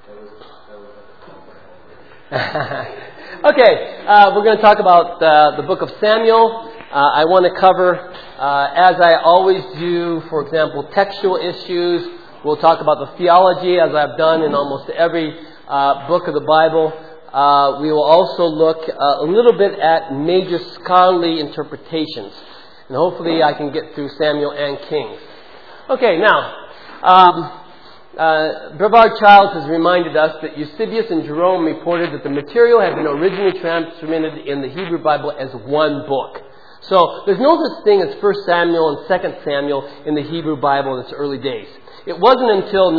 Okay, we're going to talk about the book of Samuel. I want to cover, as I always do, for example, textual issues. We'll talk about the theology, as I've done in almost every book of the Bible. We will also look a little bit at major scholarly interpretations. And hopefully I can get through Samuel and Kings. Okay, now, Brevard Childs has reminded us that Eusebius and Jerome reported that the material had been originally transmitted in the Hebrew Bible as one book. So there's no such thing as 1 Samuel and 2 Samuel in the Hebrew Bible in its early days. It wasn't until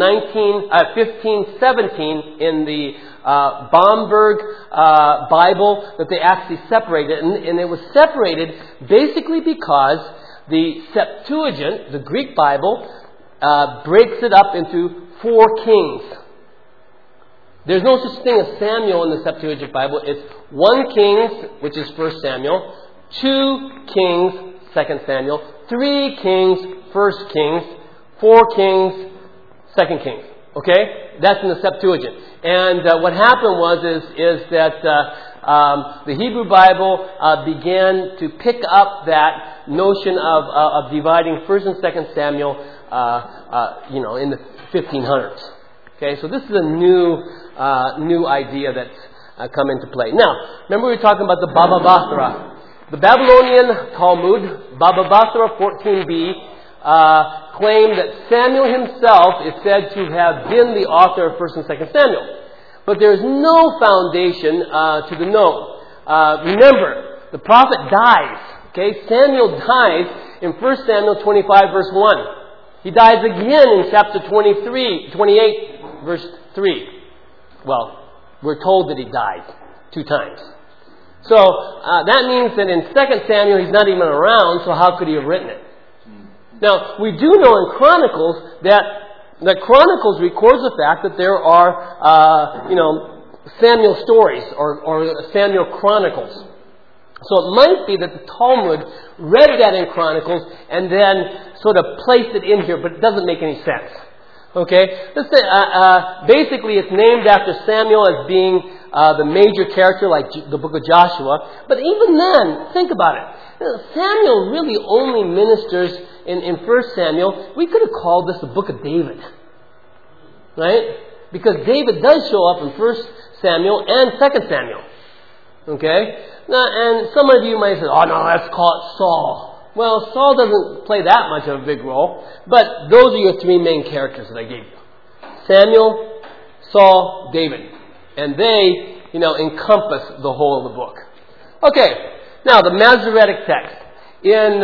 1517 in the Bomberg Bible that they actually separated it. And it was separated basically because the Septuagint, the Greek Bible, breaks it up into 4 kings. There's no such thing as Samuel in the Septuagint Bible. It's 1 Kings, which is 1 Samuel, 2 Kings, 2 Samuel, 3 Kings, 1 Kings, 4 Kings, 2 Kings. Okay? That's in the Septuagint. And what happened is that the Hebrew Bible began to pick up that notion of dividing 1 and 2 Samuel, in the 1500s. Okay, so this is a new idea that's come into play. Now, remember we were talking about the Baba Basra. The Babylonian Talmud, Baba Basra 14b, claimed that Samuel himself is said to have been the author of 1 and 2 Samuel. But there is no foundation to the known. Remember, the prophet dies. Okay, Samuel dies in 1 Samuel 25 verse 1. He dies again in chapter 28 verse 3. Well, we're told that he died 2 times. So that means that in 2 Samuel he's not even around, so how could he have written it? Now, we do know in Chronicles that Chronicles records the fact that there are, Samuel stories or Samuel Chronicles. So it might be that the Talmud read that in Chronicles and then sort of placed it in here, but it doesn't make any sense. Okay? Let's say, basically it's named after Samuel as being the major character, like the book of Joshua. But even then, think about it. Samuel really only ministers in 1 Samuel. We could have called this the book of David. Right? Because David does show up in 1 Samuel and 2 Samuel. Okay? Now, and some of you might say, oh no, let's call it Saul. Well, Saul doesn't play that much of a big role, but those are your 3 main characters that I gave you. Samuel, Saul, David. And they, encompass the whole of the book. Okay, now the Masoretic text. In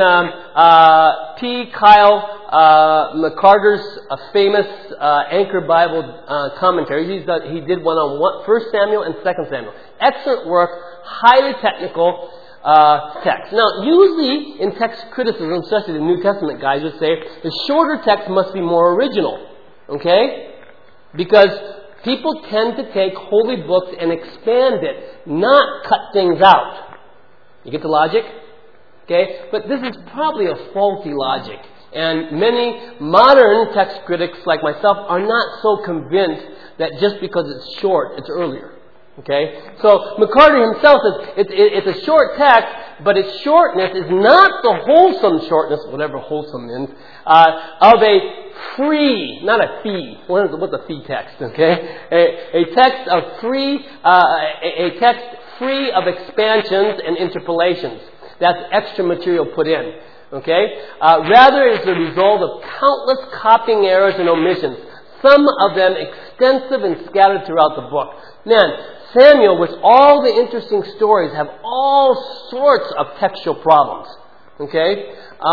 P. Kyle McCarter's famous Anchor Bible commentary, he did one on 1 Samuel and 2 Samuel. Excellent work, highly technical text. Now, usually in text criticism, especially the New Testament guys would say, the shorter text must be more original. Okay? Because people tend to take holy books and expand it, not cut things out. You get the logic? Okay? But this is probably a faulty logic. And many modern text critics like myself are not so convinced that just because it's short, it's earlier. Okay? So McCarter himself says it's a short text, but its shortness is not the wholesome shortness, whatever wholesome means, of a free, not a fee. What's a fee text? Okay? A text of free, a text free of expansions and interpolations. That's extra material put in. Okay? Rather, it's the result of countless copying errors and omissions, some of them extensive and scattered throughout the book. Man, Samuel, with all the interesting stories, have all sorts of textual problems. Okay?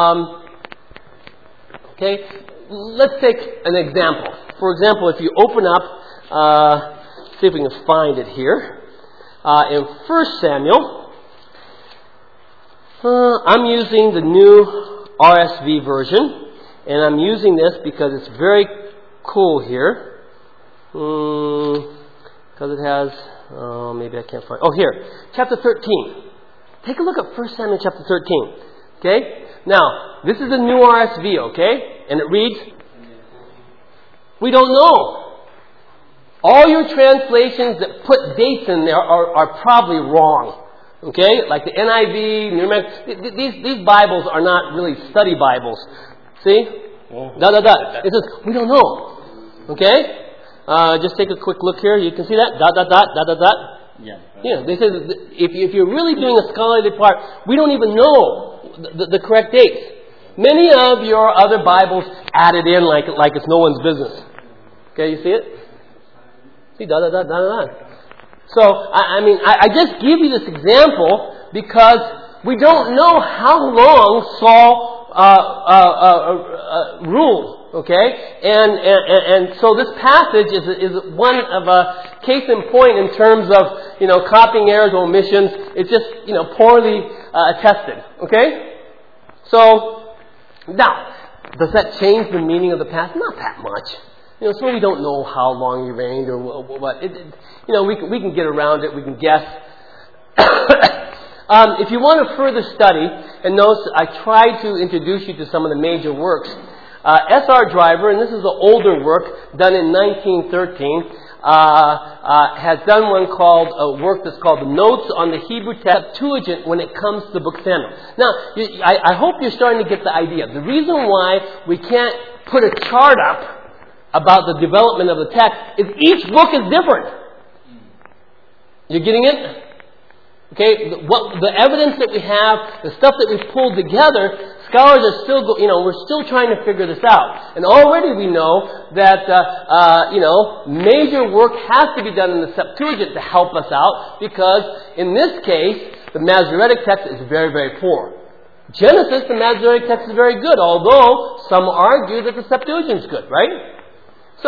Okay? Let's take an example. For example, if you open up, see if we can find it here, in 1 Samuel, I'm using the new RSV version, and I'm using this because it's very cool here. Because it has, maybe I can't find, here, chapter 13. Take a look at 1 Samuel chapter 13. Okay? Now, this is the new RSV, okay? And it reads, we don't know. all your translations that put dates in there are probably wrong. Okay? Like the NIV, New American, these Bibles are not really study Bibles. See? It says, we don't know. Okay? Just take a quick look here. You can see that? Yeah. They say that if you're really doing a scholarly part, we don't even know the correct dates. Many of your other Bibles add it in like it's no one's business. Okay, you see it? See, So, I just give you this example because we don't know how long Saul ruled. Okay, and so this passage is one of a case in point in terms of copying errors, omissions. It's just poorly attested. Okay, so now does that change the meaning of the passage? Not that much. So we don't know how long he reigned or what. We can get around it. We can guess. If you want to further study, and notice I tried to introduce you to some of the major works. S.R. Driver, and this is an older work done in 1913, has done one called a work that's called the Notes on the Hebrew Septuagint when it comes to the book Samuel. Now, I hope you're starting to get the idea. The reason why we can't put a chart up about the development of the text is each book is different. You're getting it? Okay, the evidence that we have, the stuff that we've pulled together, scholars are still, we're still trying to figure this out. And already we know that, major work has to be done in the Septuagint to help us out, because in this case, the Masoretic text is very, very poor. Genesis, the Masoretic text is very good, although some argue that the Septuagint is good, right? So,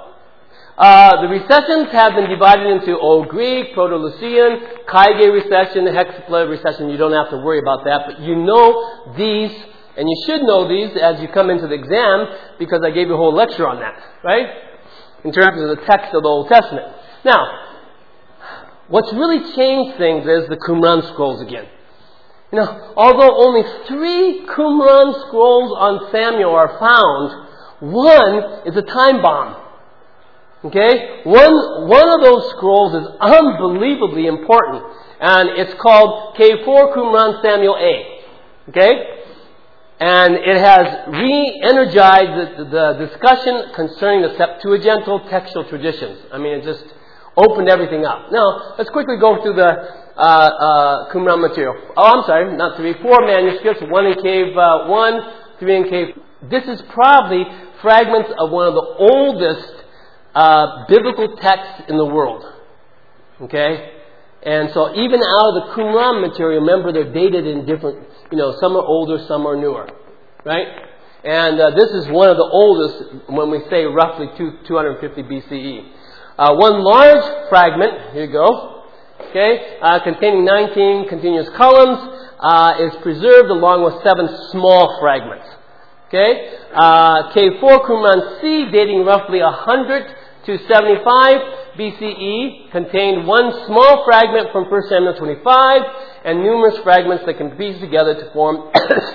the recessions have been divided into Old Greek, Proto-Lucian, Kaige recession, Hexapla recession. You don't have to worry about that, but you know these, and you should know these as you come into the exam, because I gave you a whole lecture on that, right? In terms of the text of the Old Testament. Now, what's really changed things is the Qumran scrolls again. Although only 3 Qumran scrolls on Samuel are found, one is a time bomb. Okay? One of those scrolls is unbelievably important. And it's called K4 Qumran Samuel A. Okay? And it has re-energized the discussion concerning the Septuagintal textual traditions. it just opened everything up. Now, let's quickly go through the Qumran material. Oh, I'm sorry, not 3. 4 manuscripts, 1 in cave 1, 3 in cave. This is probably fragments of one of the oldest biblical texts in the world. Okay? And so even out of the Qumran material, remember they're dated in different, some are older, some are newer. Right? And this is one of the oldest when we say roughly 250 BCE. One large fragment, here you go, okay, containing 19 continuous columns, is preserved along with 7 small fragments. Okay? K4 Qumran C, dating roughly 100 to 75 BCE, contained one small fragment from 1 Samuel 25 and numerous fragments that can be pieced together to form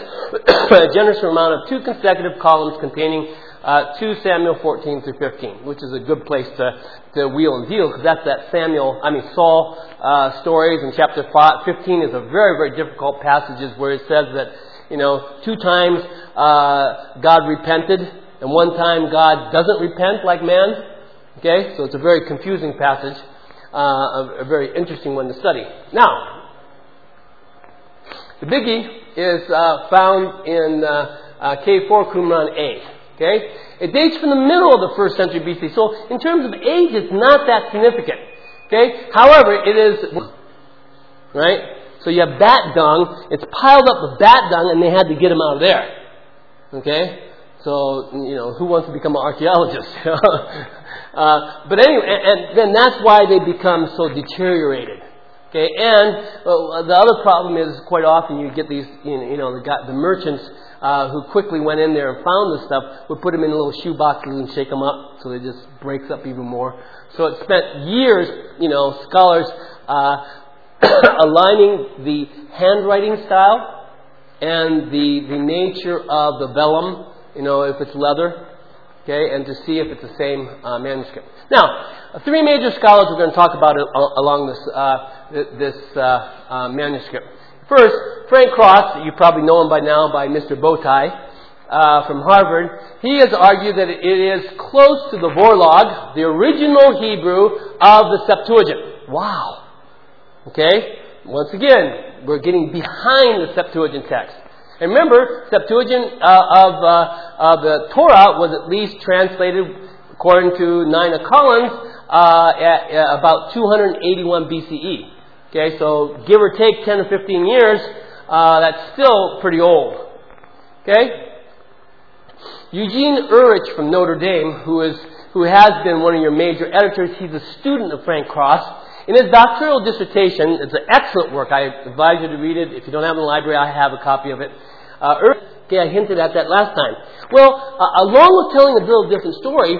a generous amount of 2 consecutive columns containing 2 Samuel 14 through 15, which is a good place to wheel and deal, because that's that Saul stories. In chapter 15 is a very, very difficult passages where it says that 2 times God repented, and 1 time God doesn't repent like man. Okay, so it's a very confusing passage, a very interesting one to study. Now, the biggie is found in K4 Qumran A. Okay, it dates from the middle of the 1st century BC. So, in terms of age, it's not that significant. Okay, however, it is right. So you have bat dung. It's piled up with bat dung, and they had to get them out of there. Okay, so who wants to become an archaeologist? But anyway, and then that's why they become so deteriorated. Okay, and the other problem is quite often you get these, the merchants who quickly went in there and found the stuff would put them in little shoe boxes and shake them up, so it just breaks up even more. So it spent years, scholars aligning the handwriting style and the nature of the vellum, if it's leather. Okay, and to see if it's the same manuscript. Now, three major scholars we're going to talk about along this manuscript. First, Frank Cross. You probably know him by now by Mr. Bowtie from Harvard. He has argued that it is close to the Vorlog, the original Hebrew of the Septuagint. Wow. Okay? Once again, we're getting behind the Septuagint text. And remember, Septuagint of the Torah was at least translated, according to Nina Collins, at about 281 BCE. Okay, so give or take 10 or 15 years, that's still pretty old. Okay? Eugene Urich from Notre Dame, who has been one of your major editors, he's a student of Frank Cross. In his doctoral dissertation, it's an excellent work. I advise you to read it. If you don't have it in the library, I have a copy of it. I hinted at that last time. Well, along with telling a little different story,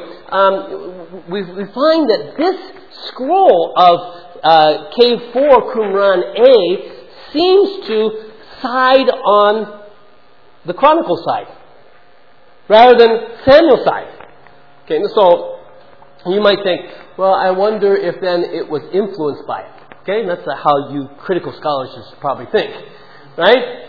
we find that this scroll of Cave 4, Qumran A, seems to side on the Chronicle side, rather than Samuel side. Okay, so you might think, well, I wonder if then it was influenced by it. Okay, and that's how you critical scholars should probably think, right?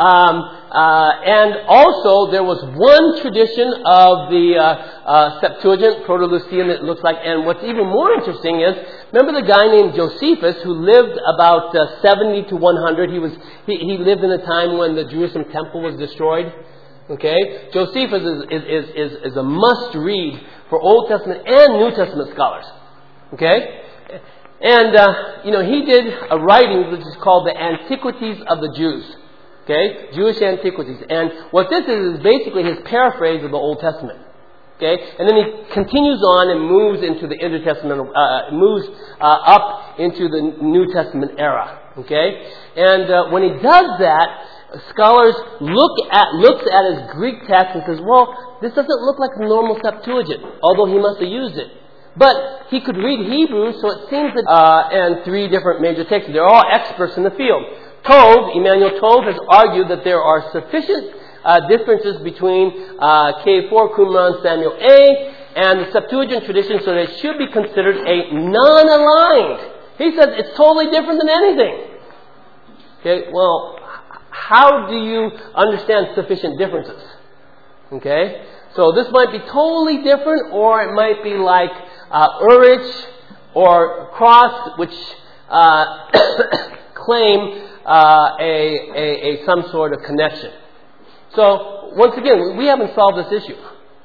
And also, there was one tradition of the Septuagint, Proto-Lucian, it looks like. And what's even more interesting is, remember the guy named Josephus, who lived about 70 to 100. He lived in a time when the Jerusalem temple was destroyed. Okay, Josephus is a must-read for Old Testament and New Testament scholars. Okay, and he did a writing which is called the Antiquities of the Jews. Okay, Jewish Antiquities, and what this is basically his paraphrase of the Old Testament. Okay, and then he continues on and moves into the intertestament, moves up into the New Testament era. Okay, and when he does that, scholars looks at his Greek text and says, well, this doesn't look like a normal Septuagint, although he must have used it. But he could read Hebrew, so it seems that, and three different major texts. They're all experts in the field. Emmanuel Tove has argued that there are sufficient differences between Cave 4, Qumran, Samuel A, and the Septuagint tradition, so that it should be considered a non-aligned. He says it's totally different than anything. Okay, well, how do you understand sufficient differences? Okay, so this might be totally different, or it might be like Urich or Cross, which claim some sort of connection. So once again, we haven't solved this issue.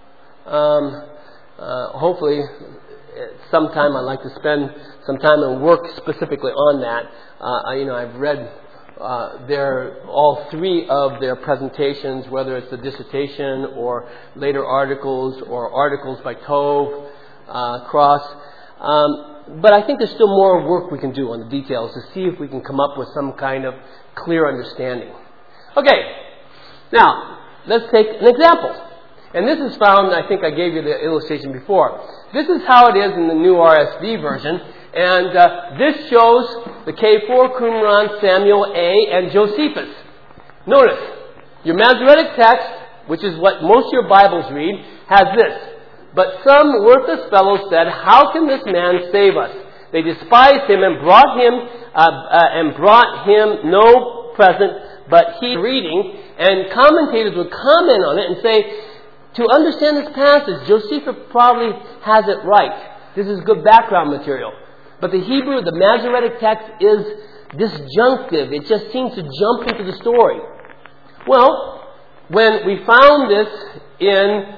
Hopefully, sometime I'd like to spend some time and work specifically on that. I've read all three of their presentations, whether it's the dissertation or later articles or articles by Tove, Cross. But I think there's still more work we can do on the details to see if we can come up with some kind of clear understanding. Okay, now let's take an example. And this is found, I think I gave you the illustration before. This is how it is in the new RSV version. And this shows the K4, Qumran, Samuel A, and Josephus. Notice, your Masoretic text, which is what most of your Bibles read, has this. But some worthless fellows said, how can this man save us? They despised him and brought him no present, but he reading. And commentators would comment on it and say, to understand this passage, Josephus probably has it right. This is good background material. But the Hebrew, the Masoretic text is disjunctive. It just seems to jump into the story. Well, when we found this in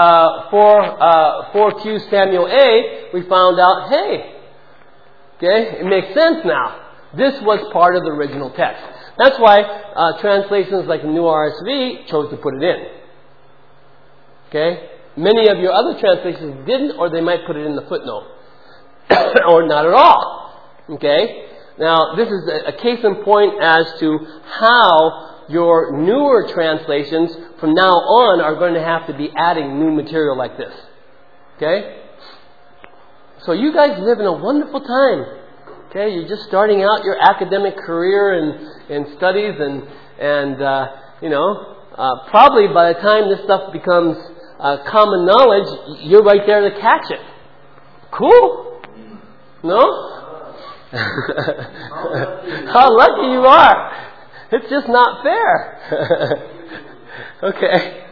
4Q Samuel A, we found out, it makes sense now. This was part of the original text. That's why translations like the New RSV chose to put it in. Okay? Many of your other translations didn't, or they might put it in the footnote. Or not at all. Okay? Now, this is a case in point as to how your newer translations from now on are going to have to be adding new material like this. Okay? So you guys live in a wonderful time. Okay? You're just starting out your academic career and studies and probably by the time this stuff becomes common knowledge, you're right there to catch it. Cool? No? How lucky you are. It's just not fair. Okay.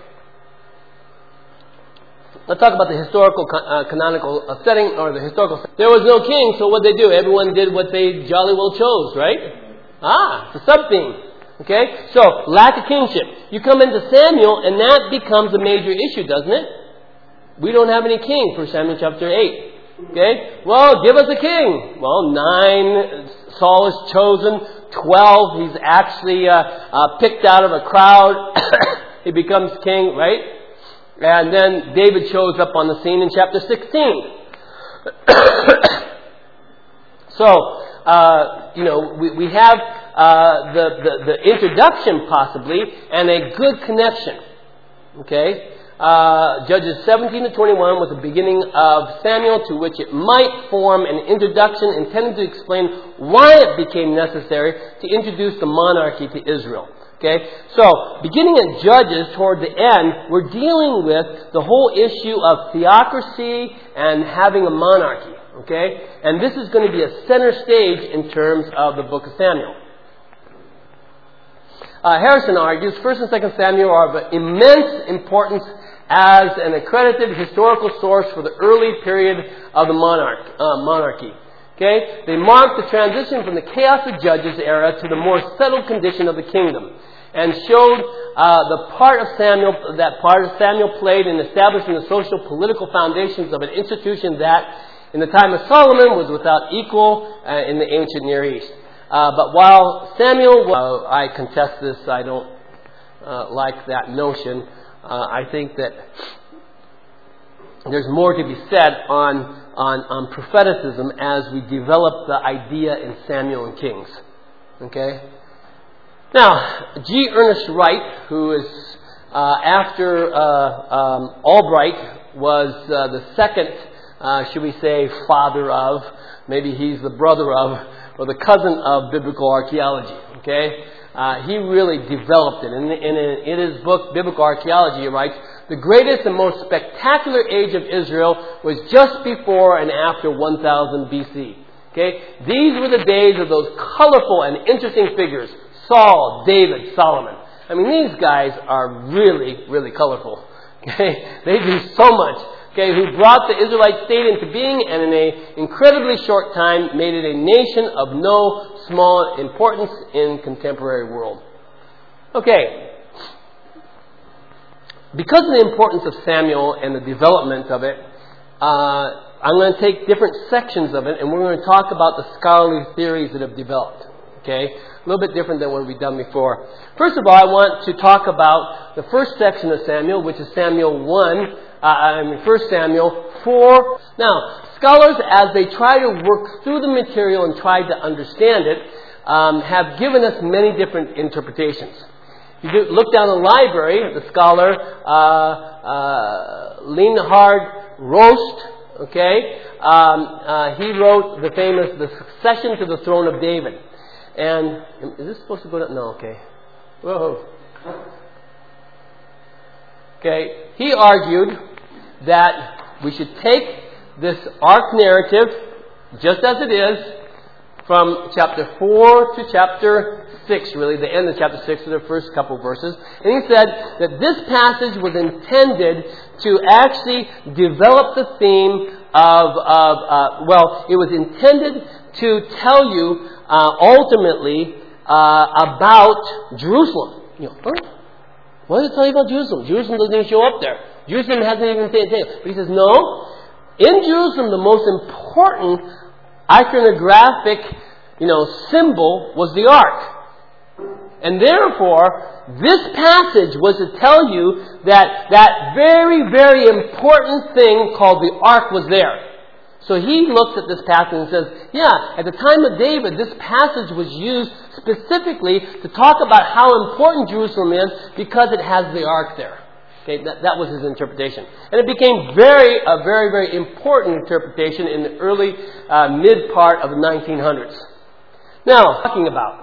Let's talk about the historical canonical setting, or the historical setting. There was no king, so what they do? Everyone did what they jolly well chose, right? It's a sub-theme. Okay? So, lack of kingship. You come into Samuel, and that becomes a major issue, doesn't it? We don't have any king, 1 Samuel chapter 8. Okay? Well, give us a king. Well, 9, Saul is chosen. 12, he's actually picked out of a crowd. He becomes king, right? And then David shows up on the scene in chapter 16. So, we have the introduction possibly, and a good connection. Okay? Judges 17 to 21 was the beginning of Samuel, to which it might form an introduction intended to explain why it became necessary to introduce the monarchy to Israel. Okay? So, beginning at Judges toward the end, we're dealing with the whole issue of theocracy and having a monarchy. Okay? And this is going to be a center stage in terms of the book of Samuel. Harrison argues 1 and 2 Samuel are of immense importance as an accredited historical source for the early period of the monarchy. Okay? They mark the transition from the chaos of Judges era to the more settled condition of the kingdom, and showed the part of Samuel played in establishing the social political foundations of an institution that, in the time of Solomon, was without equal in the ancient Near East. But while Samuel, I contest this, I don't like that notion. I think that there's more to be said on propheticism as we develop the idea in Samuel and Kings. Okay? Now, G. Ernest Wright, who is after Albright, was the second, should we say, father of, maybe he's the brother of, or the cousin of biblical archaeology. Okay? He really developed it. In his book, Biblical Archaeology, he writes, the greatest and most spectacular age of Israel was just before and after 1000 BC. Okay? These were the days of those colorful and interesting figures. Saul, David, Solomon. I mean, these guys are really, really colorful. Okay? They do so much. Okay, who brought the Israelite state into being, and in an incredibly short time made it a nation of no small importance in contemporary world. Okay. Because of the importance of Samuel and the development of it, I'm going to take different sections of it, and we're going to talk about the scholarly theories that have developed. Okay? A little bit different than what we've done before. First of all, I want to talk about the first section of Samuel, which is Samuel 1, 1 Samuel 4. Now, scholars, as they try to work through the material and try to understand it, have given us many different interpretations. You look down the library, the scholar Leonhard Rost, okay, he wrote the famous The Succession to the Throne of David. And, is this supposed to go down? No, okay. Whoa. Okay, he argued that we should take this arc narrative, just as it is, from chapter 4 to chapter 6, really, the end of chapter 6 to the first couple of verses. And he said that this passage was intended to actually develop the theme it was intended to tell you ultimately about Jerusalem. What does it tell you about Jerusalem? Jerusalem doesn't even show up there. Jerusalem hasn't even said anything. But he says, no, in Jerusalem the most important iconographic, symbol was the ark. And therefore, this passage was to tell you that very, very important thing called the ark was there. So he looks at this passage and says, at the time of David, this passage was used specifically to talk about how important Jerusalem is because it has the ark there. Okay, that was his interpretation. And it became a very, very important interpretation in the early mid part of the 1900s. Now, talking about,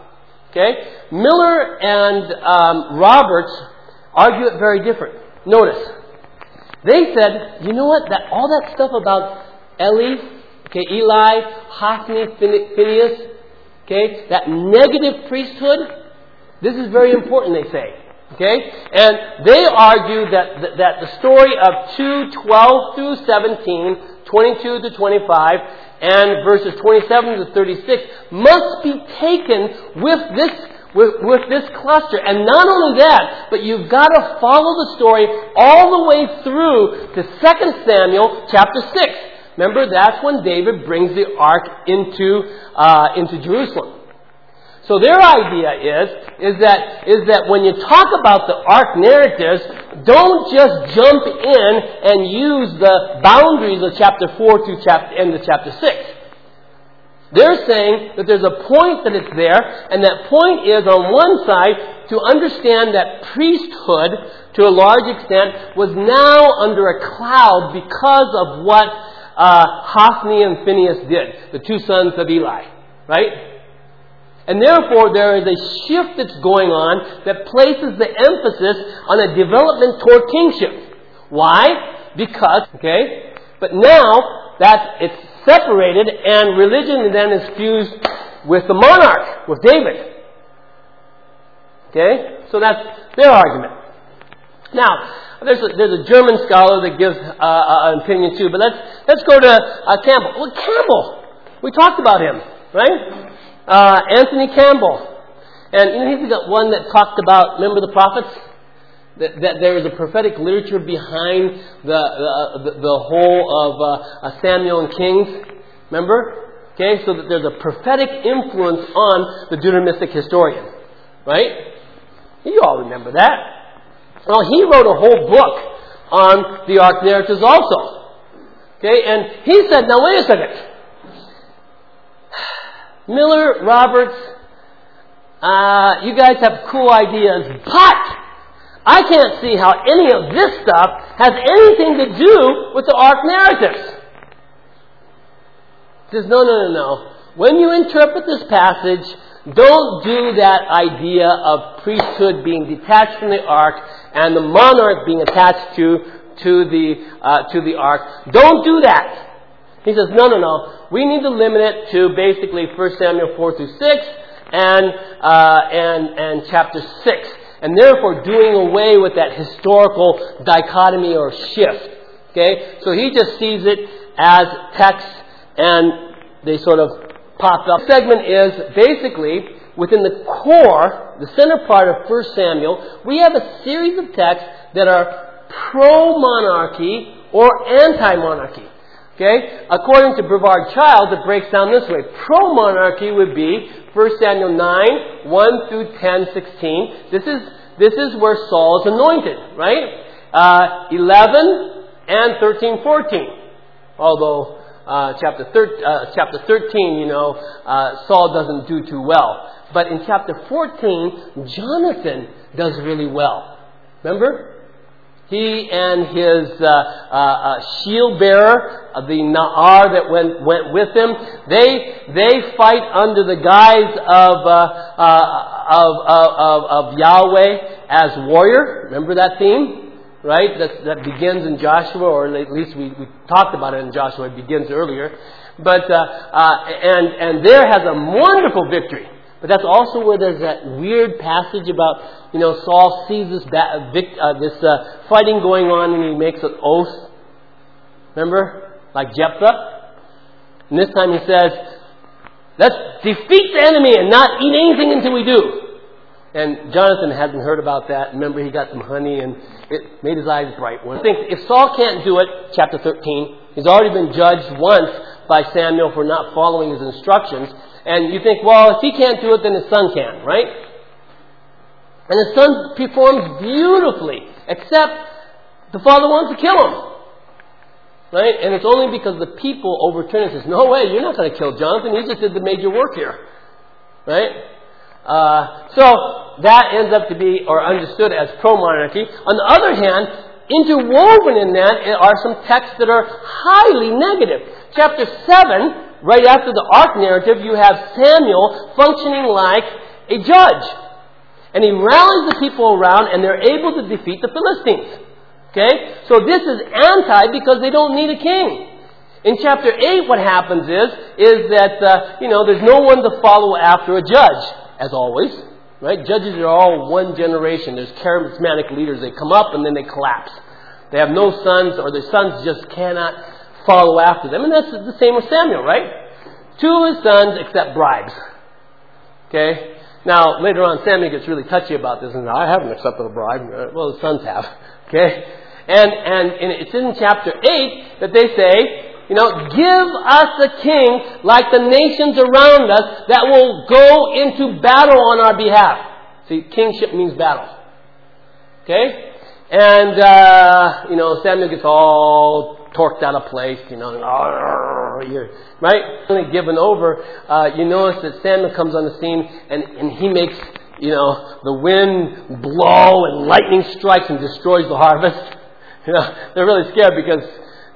Miller and Roberts argue it very different. Notice, They said, you know what? All that stuff about Eli, Hophni, Phinehas, okay, that negative priesthood, this is very important, they say. Okay? And they argue that the story of 2:12 through 17, 22 to 25, and verses 27 to 36 must be taken with this cluster. And not only that, but you've got to follow the story all the way through to 2 Samuel chapter 6. Remember, that's when David brings the ark into Jerusalem. So their idea is that when you talk about the ark narratives, don't just jump in and use the boundaries of chapter 4 to end of chapter 6. They're saying that there's a point that it's there, and that point is, on one side, to understand that priesthood, to a large extent, was now under a cloud because of what Hophni and Phinehas did, the two sons of Eli. Right? And therefore, there is a shift that's going on that places the emphasis on a development toward kingship. Why? Because, but now that it's separated and religion then is fused with the monarch, with David. So that's their argument. Now, there's a German scholar that gives an opinion too, but let's go to Campbell. Well, Campbell, we talked about him, right? Anthony Campbell. And he's the one that talked about, remember the prophets? That there is a prophetic literature behind the whole of Samuel and Kings. Remember? So that there's a prophetic influence on the Deuteronomistic historian. Right? You all remember that. Well, he wrote a whole book on the Ark narratives also. And he said, now wait a second. Miller, Roberts, you guys have cool ideas, but I can't see how any of this stuff has anything to do with the Ark narratives. He says, no. When you interpret this passage, don't do that idea of priesthood being detached from the Ark and the monarch being attached to the Ark. Don't do that. He says, no. We need to limit it to basically 1 Samuel 4 through 6 and chapter 6. And therefore doing away with that historical dichotomy or shift. So he just sees it as text and they sort of pop up. The segment is basically within the core, the center part of 1 Samuel, we have a series of texts that are pro-monarchy or anti-monarchy. According to Brevard Childs, it breaks down this way. Pro-monarchy would be 1 Samuel 9, 1 through 10, 16. This is where Saul is anointed, right? 11 and 13, 14. Although chapter 13, Saul doesn't do too well. But in chapter 14, Jonathan does really well. Remember? He and his shield bearer, the Na'ar that went with him, they fight under the guise of Yahweh as warrior. Remember that theme, right? That begins in Joshua, or at least we talked about it in Joshua. It begins earlier, but and there has a wonderful victory. But that's also where there's that weird passage about, Saul sees this fighting going on and he makes an oath. Remember? Like Jephthah. And this time he says, let's defeat the enemy and not eat anything until we do. And Jonathan hasn't heard about that. Remember, he got some honey and it made his eyes bright. I think if Saul can't do it, chapter 13, he's already been judged once by Samuel for not following his instructions. And you think, well, if he can't do it, then his son can, right? And his son performs beautifully, except the father wants to kill him. Right? And it's only because the people overturn it and says, no way, you're not going to kill Jonathan. He just did the major work here. Right? So that ends up to be, or understood as pro-monarchy. On the other hand, interwoven in that are some texts that are highly negative. Chapter 7, right after the Ark narrative, you have Samuel functioning like a judge. And he rallies the people around and they're able to defeat the Philistines. Okay? So this is anti because they don't need a king. In chapter 8, what happens is that, there's no one to follow after a judge, as always. Right? Judges are all one generation. There's charismatic leaders. They come up and then they collapse. They have no sons, or their sons just cannot follow after them. And that's the same with Samuel, right? 2 of his sons accept bribes. Okay? Now, later on, Samuel gets really touchy about this, and I haven't accepted a bribe. Well, the sons have. Okay? And it's in chapter 8 that they say, give us a king like the nations around us that will go into battle on our behalf. See, kingship means battle. Okay? And, Samuel gets all torqued out of place, right? Really given over. You notice that Samuel comes on the scene and he makes, the wind blow and lightning strikes and destroys the harvest. They're really scared because,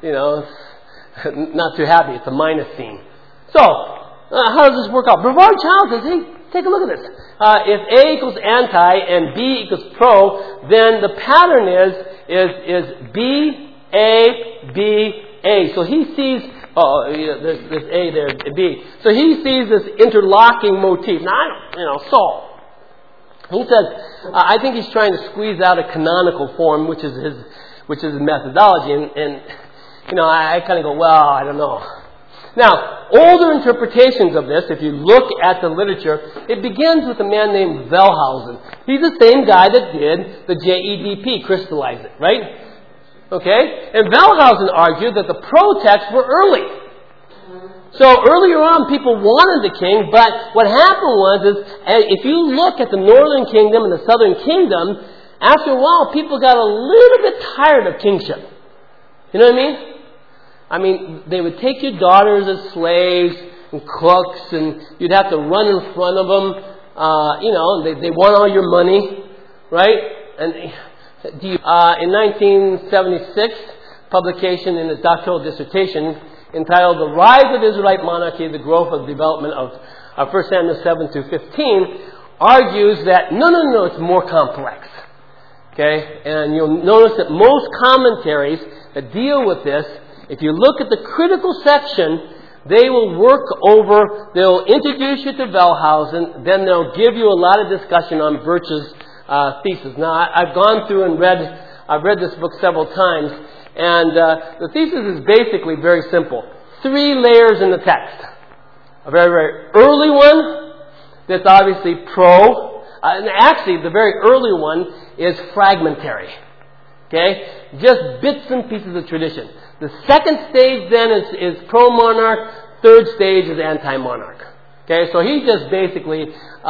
not too happy. It's a minus scene. So, how does this work out? Brevard Child says, hey, take a look at this. If A equals anti and B equals pro, then the pattern is B, A, B, A. So he sees, there's A there, B. So he sees this interlocking motif. Now, Saul. He says, I think he's trying to squeeze out a canonical form, which is his methodology. And I kind of go, well, I don't know. Now, older interpretations of this, if you look at the literature, it begins with a man named Wellhausen. He's the same guy that did the JEDP, crystallize it, right? Okay? And Wellhausen argued that the pro-texts were early. So earlier on, people wanted the king, but what happened was if you look at the northern kingdom and the southern kingdom, after a while, people got a little bit tired of kingship. You know what I mean? They would take your daughters as slaves and cooks, and you'd have to run in front of them. They want all your money, right? And in 1976, publication in his doctoral dissertation entitled "The Rise of Israelite Monarchy: The Growth of Development of 1 Samuel 7 through 15," argues that no, it's more complex. Okay, and you'll notice that most commentaries that deal with this, if you look at the critical section, they'll introduce you to Wellhausen, then they'll give you a lot of discussion on Birch's thesis. Now, I've gone through and I've read this book several times, and the thesis is basically very simple. 3 layers in the text. A very, very early one that's obviously pro, and actually the very early one is fragmentary. Okay? Just bits and pieces of tradition. The second stage then is pro-monarch. Third stage is anti-monarch. Okay? So he just basically,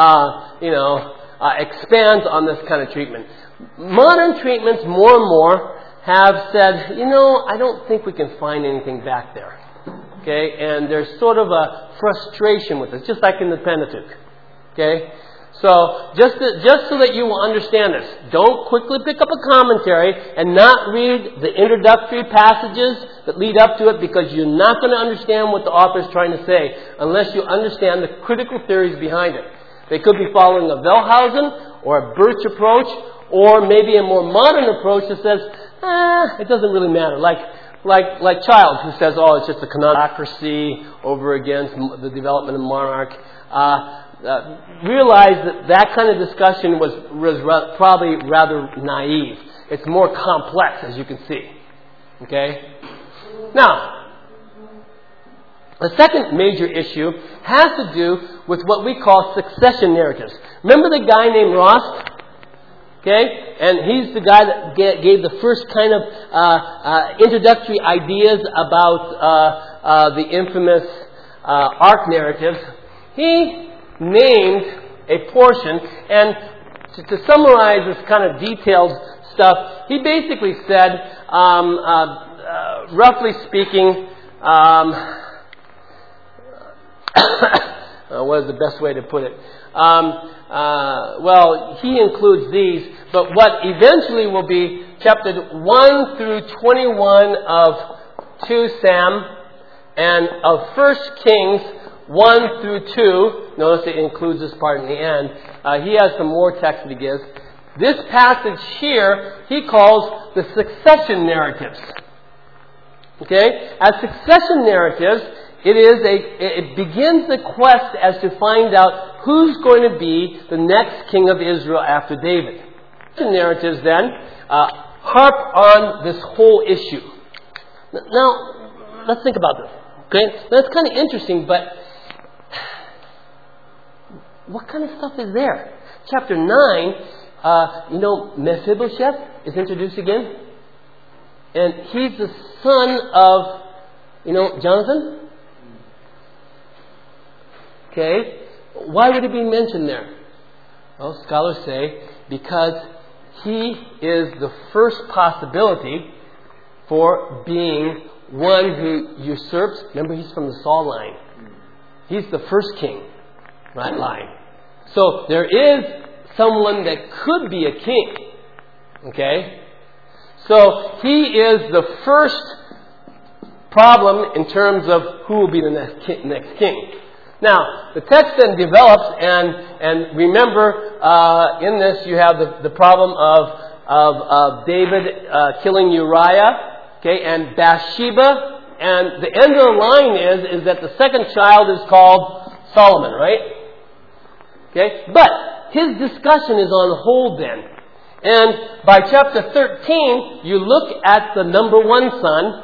expands on this kind of treatment. Modern treatments, more and more, have said, I don't think we can find anything back there. Okay? And there's sort of a frustration with this, just like in the Pentateuch. Okay? So, just so that you will understand this, don't quickly pick up a commentary and not read the introductory passages that lead up to it, because you're not going to understand what the author is trying to say unless you understand the critical theories behind it. They could be following a Wellhausen or a Birch approach, or maybe a more modern approach that says, it doesn't really matter. Like Child, who says, it's just a canonocracy over against the development of monarch. Realize that kind of discussion was probably rather naive. It's more complex, as you can see. Okay? Now, the second major issue has to do with what we call succession narratives. Remember the guy named Ross? Okay? And he's the guy that gave the first kind of introductory ideas about the infamous arc narratives. He named a portion, and to summarize this kind of detailed stuff, he basically said, roughly speaking, what is the best way to put it? He includes these, but what eventually will be chapter 1 through 21 of 2 Sam and of 1 Kings 1 through 2. Notice it includes this part in the end. He has some more text that he gives. This passage here, he calls the succession narratives. Okay? As succession narratives, it begins the quest as to find out who's going to be the next king of Israel after David. The narratives then harp on this whole issue. Now, let's think about this. Okay? That's kind of interesting, but what kind of stuff is there? Chapter 9, Mephibosheth is introduced again. And he's the son of, Jonathan. Okay? Why would he be mentioned there? Well, scholars say because he is the first possibility for being one who usurps. Remember, he's from the Saul line. He's the first king, right, line. So there is someone that could be a king. Okay? So he is the first problem in terms of who will be the next king. Now, the text then develops, and remember, in this you have the problem of David killing Uriah, okay, and Bathsheba, and the end of the line is that the second child is called Solomon, right? Okay, but his discussion is on hold then. And by chapter 13, you look at the number one son,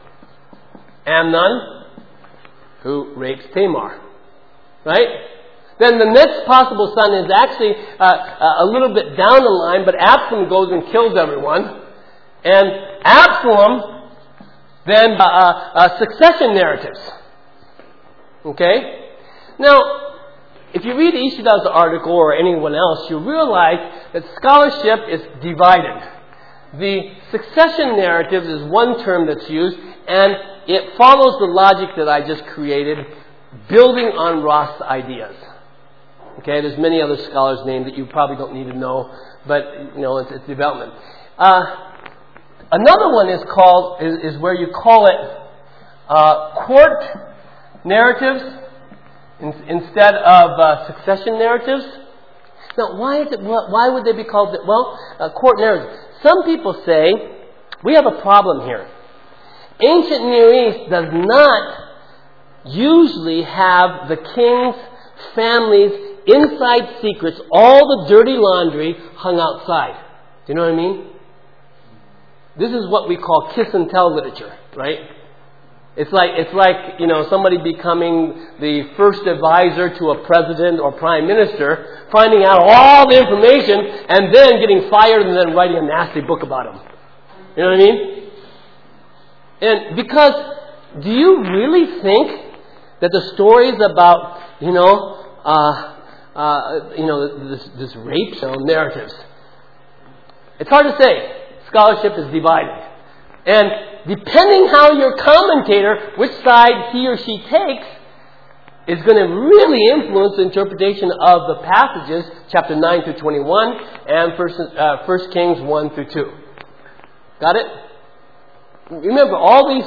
Amnon, who rapes Tamar. Right? Then the next possible son is actually a little bit down the line, but Absalom goes and kills everyone. And Absalom, then succession narratives. Okay? Now, if you read Ishidaw's article or anyone else, you realize that scholarship is divided. The succession narrative is one term that's used, and it follows the logic that I just created, building on Roth's ideas. Okay, there's many other scholars named that you probably don't need to know, but it's development. Another one is where you call it court narratives instead of succession narratives. Now, why would they be called? Court narratives. Some people say we have a problem here. Ancient Near East does not usually have the king's family's inside secrets, all the dirty laundry, hung outside. Do you know what I mean? This is what we call kiss and tell literature, right? It's like somebody becoming the first advisor to a president or prime minister, finding out all the information and then getting fired and then writing a nasty book about him. You know what I mean? And because, do you really think that the stories about, this rape narratives, it's hard to say. Scholarship is divided. And depending how your commentator, which side he or she takes, is going to really influence the interpretation of the passages, chapter 9 through 21, and 1 Kings 1 through 2. Got it? Remember, all these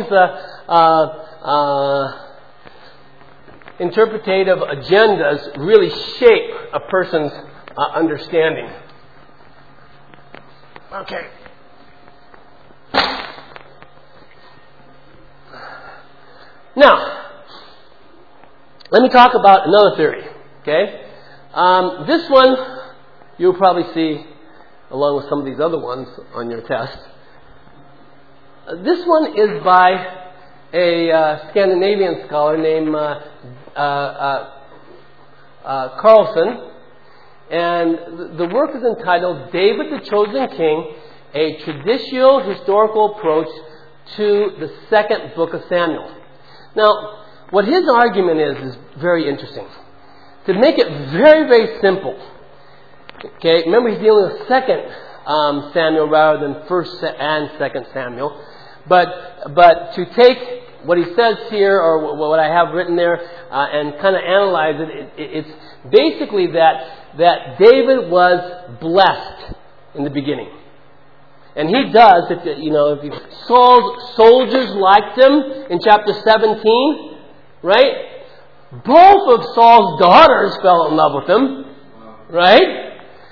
interpretative agendas really shape a person's understanding. Okay. Now, let me talk about another theory. Okay? This one you'll probably see along with some of these other ones on your test. This one is by a Scandinavian scholar named Carlson. And the work is entitled David the Chosen King, a Traditional Historical Approach to the Second Book of Samuel. Now, what his argument is very interesting. To make it very, very simple, okay, remember he's dealing with 2 Samuel rather than 1 and 2 Samuel. But to take what he says here, or what I have written there, and kind of analyze it, it's basically that David was blessed in the beginning. And he does, if Saul's soldiers liked him in chapter 17, right? Both of Saul's daughters fell in love with him, right?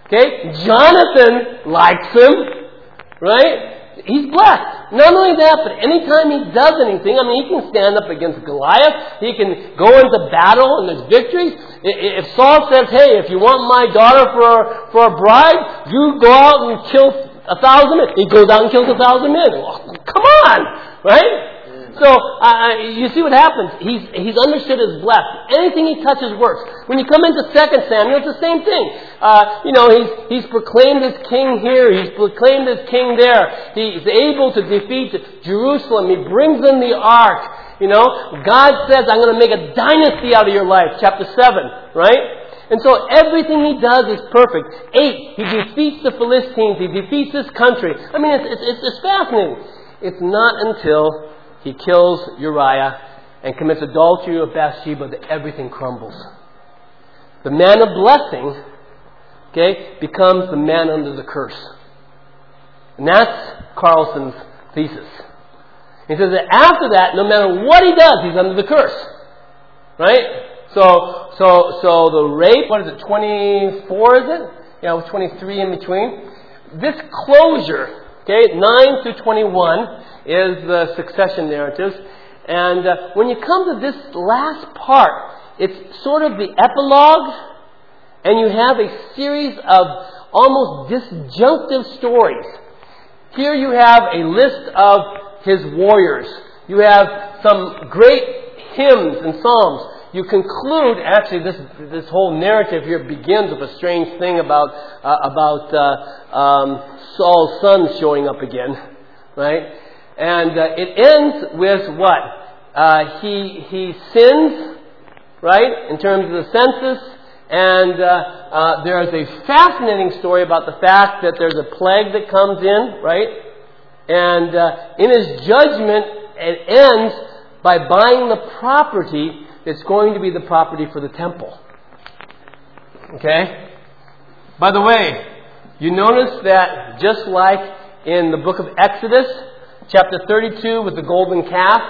Okay? Jonathan likes him. Right? He's blessed. Not only that, but anytime he does anything, I mean, he can stand up against Goliath. He can go into battle and there's victories. If Saul says, hey, if you want my daughter for a bride, you go out and kill 1,000 men. He goes out and kills 1,000 men. Well, come on! Right? So, you see what happens. He's understood as blessed. Anything he touches works. When you come into 2 Samuel, it's the same thing. He's proclaimed as king here. He's proclaimed as king there. He's able to defeat Jerusalem. He brings in the ark. God says, I'm going to make a dynasty out of your life. Chapter 7, right? And so everything he does is perfect. 8, he defeats the Philistines. He defeats this country. I mean, it's fascinating. It's not until he kills Uriah and commits adultery with Bathsheba that everything crumbles. The man of blessing, becomes the man under the curse. And that's Carlson's thesis. He says that after that, no matter what he does, he's under the curse. Right? So the rape, what is it, 24 is it? Yeah, with 23 in between. This closure, 9 through 21, is the succession narratives. And when you come to this last part, it's sort of the epilogue, and you have a series of almost disjunctive stories. Here you have a list of his warriors. You have some great hymns and psalms. You conclude, actually, this whole narrative here begins with a strange thing about Saul's sons showing up again, right? And it ends with what? He sins, right, in terms of the census. And there is a fascinating story about the fact that there's a plague that comes in, right? And in his judgment, it ends by buying the property that's going to be the property for the temple. Okay? By the way, you notice that just like in the book of Exodus, chapter 32 with the golden calf,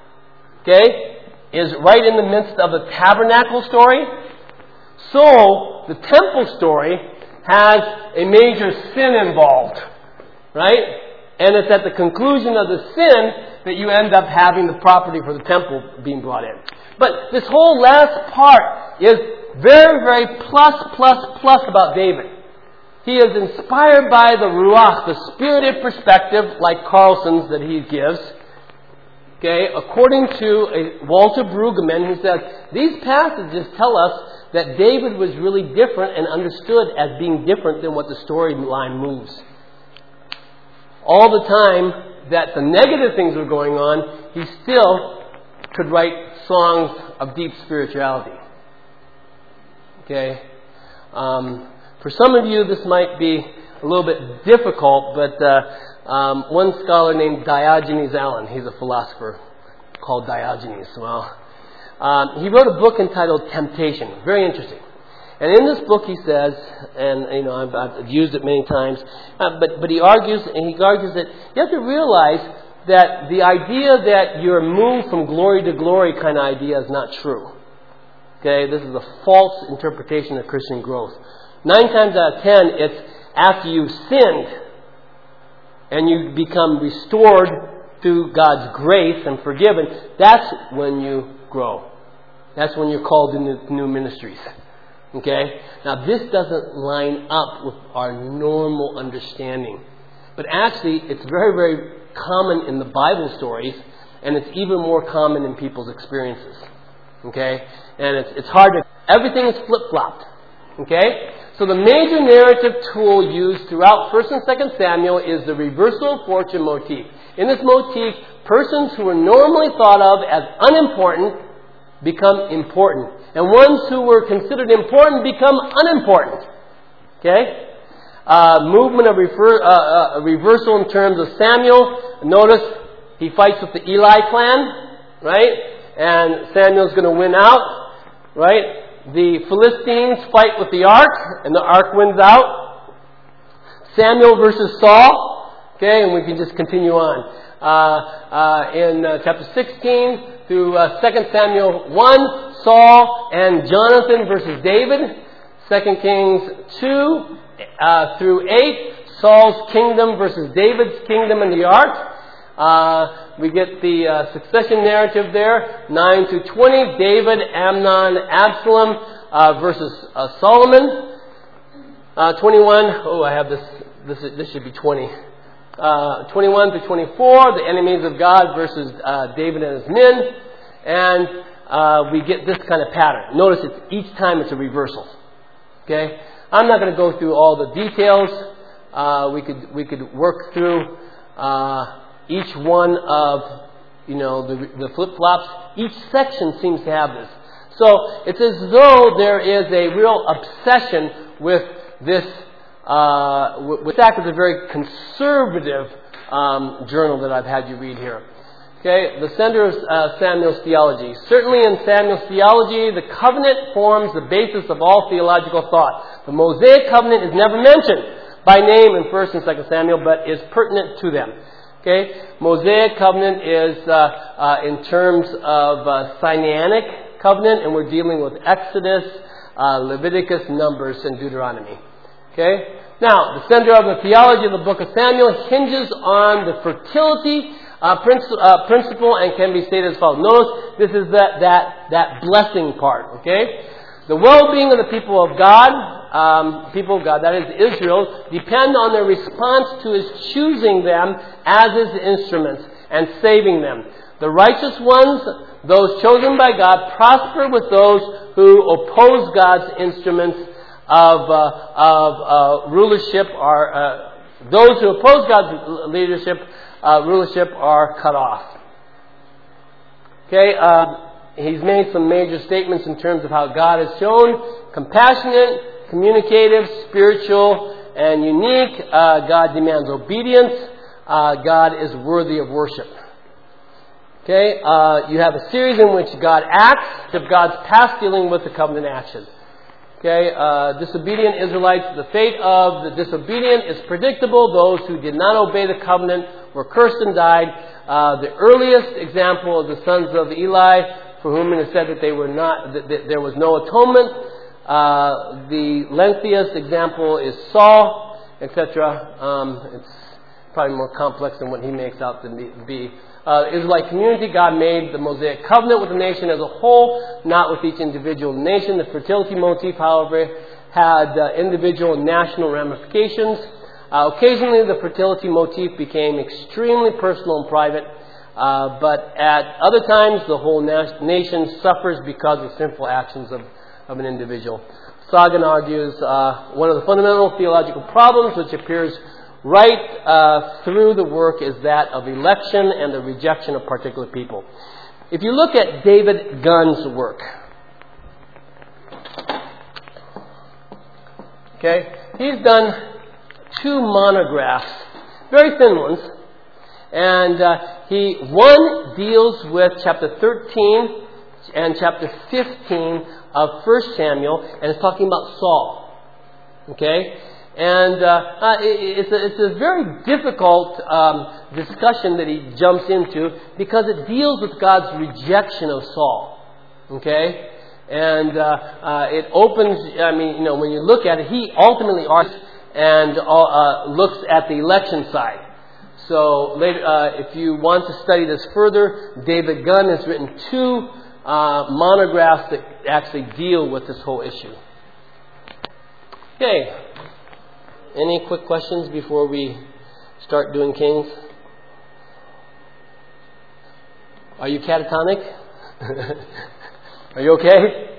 is right in the midst of the tabernacle story. So, the temple story has a major sin involved, right? And it's at the conclusion of the sin that you end up having the property for the temple being brought in. But this whole last part is very, very plus about David. He is inspired by the Ruach, the spirited perspective, like Carlson's that he gives. According to Walter Brueggemann, he says, these passages tell us that David was really different and understood as being different than what the storyline moves. All the time that the negative things were going on, he still could write songs of deep spirituality. For some of you, this might be a little bit difficult, but one scholar named Diogenes Allen, he's a philosopher called Diogenes. Well, he wrote a book entitled Temptation. Very interesting. And in this book he says, and I've used it many times, but he argues that you have to realize that the idea that you're moved from glory to glory kind of idea is not true. This is a false interpretation of Christian growth. 9 times out of 10, it's after you've sinned and you become restored through God's grace and forgiven, that's when you grow. That's when you're called into new ministries. Now this doesn't line up with our normal understanding. But actually, it's very, very common in the Bible stories, and it's even more common in people's experiences. And it's hard to... Everything is flip-flopped. So the major narrative tool used throughout 1 and 2 Samuel is the reversal of fortune motif. In this motif, persons who are normally thought of as unimportant become important. And ones who were considered important become unimportant. Movement of reversal in terms of Samuel. Notice he fights with the Eli clan, right? And Samuel's going to win out, right? The Philistines fight with the ark, and the ark wins out. Samuel versus Saul. And we can just continue on. In chapter 16 through 2 Samuel 1, Saul and Jonathan versus David. 2 Kings 2, through 8, Saul's kingdom versus David's kingdom in the ark. We get the succession narrative there. 9 to 20, David, Amnon, Absalom versus Solomon. 21, I have this should be 20. 21 to 24, the enemies of God versus David and his men. And we get this kind of pattern. Notice each time it's a reversal. Okay? I'm not going to go through all the details. We could work through each one of the flip-flops. Each section seems to have this. So it's as though there is a real obsession with this. With that, is a very conservative journal that I've had you read here. Okay, the center of Samuel's theology. Certainly in Samuel's theology, the covenant forms the basis of all theological thought. The Mosaic covenant is never mentioned by name in 1st and 2nd Samuel, but is pertinent to them. Okay, Mosaic covenant is in terms of Sinaitic covenant, and we're dealing with Exodus, Leviticus, Numbers, and Deuteronomy. Okay, now the center of the theology of the book of Samuel hinges on the fertility principle and can be stated as follows. Notice this is that blessing part. Okay, the well-being of the people of God, that is Israel, depend on their response to His choosing them as His instruments and saving them. The righteous ones, those chosen by God, prosper with those who oppose God's instruments of rulership. Those who oppose God's rulership are cut off. Okay, he's made some major statements in terms of how God has shown compassionate, communicative, spiritual, and unique. God demands obedience. God is worthy of worship. Okay, you have a series in which God acts of God's past dealing with the covenant action. Okay, disobedient Israelites, the fate of the disobedient is predictable. Those who did not obey the covenant were cursed and died. The earliest example of the sons of Eli, for whom it is said that they were not, that there was no atonement. The lengthiest example is Saul, etc. It's probably more complex than what he makes out to be. Israelite community, God made the Mosaic covenant with the nation as a whole, not with each individual nation. The fertility motif, however, had individual and national ramifications. Occasionally, the fertility motif became extremely personal and private, but at other times, the whole nation suffers because of sinful actions of an individual. Sagan argues one of the fundamental theological problems which appears right through the work is that of election and the rejection of particular people. If you look at David Gunn's work, okay, he's done 2 monographs, very thin ones, and one deals with chapter 13 and chapter 15 of 1 Samuel, and it's talking about Saul. Okay? And it's a very difficult discussion that he jumps into because it deals with God's rejection of Saul. Okay? And it opens, when you look at it, he ultimately argues and looks at the election side. So later, if you want to study this further, David Gunn has written 2 monographs that actually deal with this whole issue. Okay. Any quick questions before we start doing Kings? Are you catatonic? Are you okay?